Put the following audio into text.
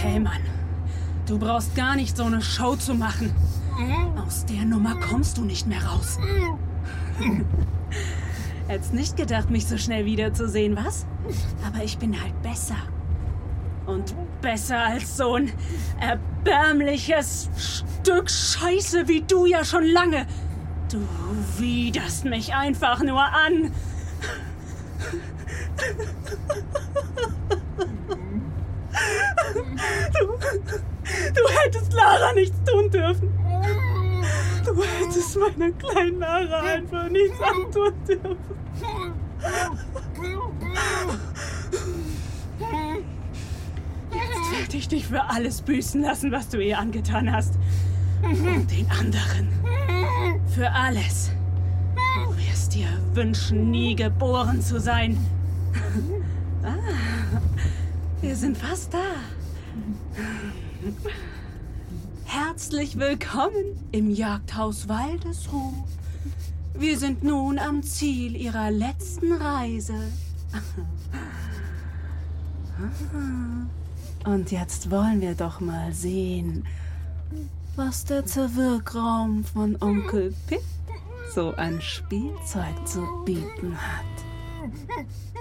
Hey Mann, du brauchst gar nicht so eine Show zu machen. Aus der Nummer kommst du nicht mehr raus. Hättest nicht gedacht, mich so schnell wiederzusehen, was? Aber ich bin halt besser. Und besser als so ein erbärmliches Stück Scheiße wie du ja schon lange. Du widerst mich einfach nur an. Du hättest Lara nichts tun dürfen. Du hättest meiner kleinen Lara einfach nichts antun dürfen. Jetzt werde ich dich für alles büßen lassen, was du ihr angetan hast. Und den anderen. Für alles. Du wirst dir wünschen, nie geboren zu sein. Wir sind fast da. Herzlich willkommen im Jagdhaus Waldesruh. Wir sind nun am Ziel Ihrer letzten Reise. Und jetzt wollen wir doch mal sehen, was der Zerwirkraum von Onkel Pip so an Spielzeug zu bieten hat.